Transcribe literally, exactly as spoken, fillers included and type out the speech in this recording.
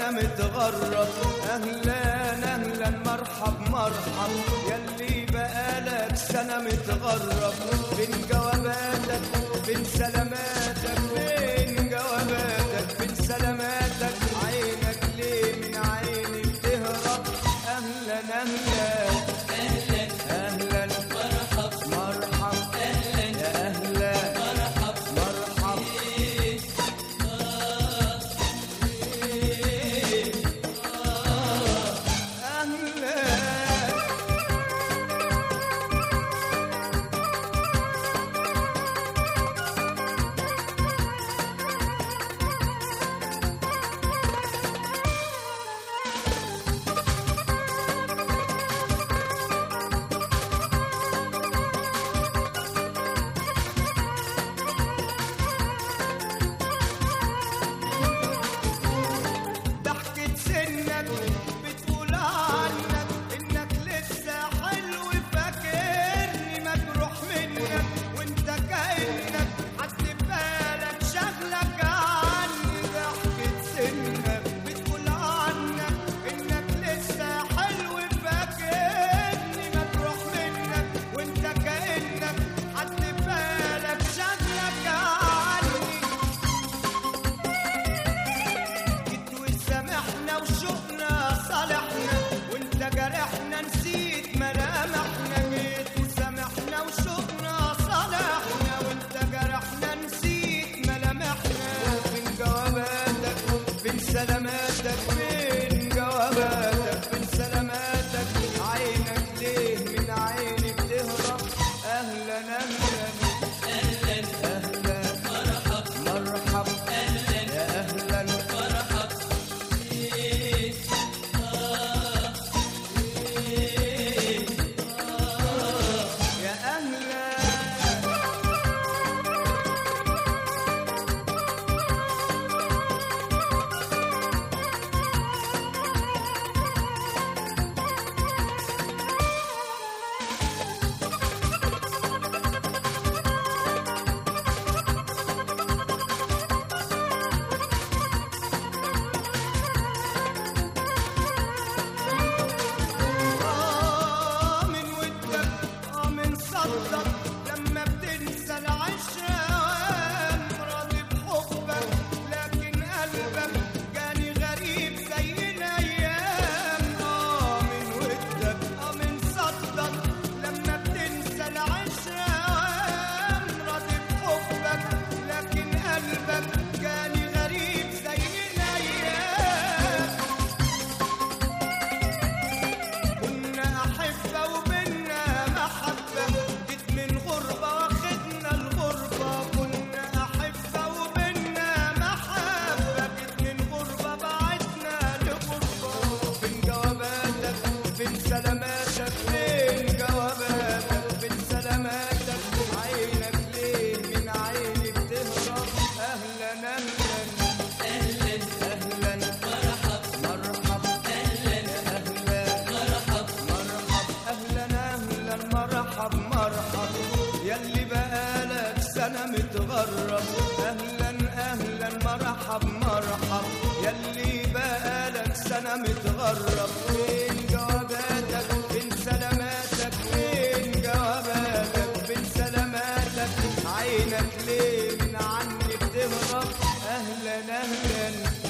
سنة متغرب. أهلا أهلا مرحب مرحب يلي بقالك سنة متغرب. فين جواباتك فين سلاماتك فين جواباتك فين سلاماتك عينك ليه من عيني بتهرب. أهلا أهلا أهلا أهلا مرحب مرحب أهلا يا أهلا مرحب مرحب إيه آه إيه آه أهلا ضحكة سنك بتقول عنك إنك لسه حلو فاكرني مجروح منك وإنت كأنك حد بالك شغلك عني. ضحكة سنك بتقول عنك إنك لسه حلو فاكرني مجروح منك وإنت كأنك حد بالك شغلك عني. جيت وسامحنا وشوقنا صالحنا وانت جرحنا نسيت ملامحنا. جيت وسامحنا وشوقنا صالحنا وانت جرحنا نسيت ملامحنا. فين جواباتك فين سلاماتك فين جواباتك فين سلاماتك عينك ليه من عيني بتهرب. اهلا اهلا أهلا اهلا مرحب مرحب أهلا يا اهلا مرحب إيه آه إيه آه يا أهلا آه من ودك آه من صدك لما بتنسى العشرة راضي بحبك لكن قلبك جاني غريب زي الأيام. آه من ودك آه من صدك لما بتنسى العشرة راضي بحبك لكن قلبك جاني غريب زي الأيام. كنا أحبة وبينا محبة جيت من غربة واخدنا الغربة. كنا أحبة وبينا محبة جيت من غربة بعدنا لغربة. فين جواباتك فين سلاماتك فين جواباتك فين سلاماتك عينك ليه من عيني بتهرب. أهلا أهلا أهلا أهلا مرحب مرحب أهلا أهلا مرحب مرحب أهلا أهلا مرحب مرحب يلي بقالك سنة متغرب. أهلا أهلا مرحب مرحب يلي بقالك سنة متغرب. فين جواباتك فين سلاماتك فين جواباتك فين سلاماتك عينك ليه من عني بتهرب. أهلا أهلا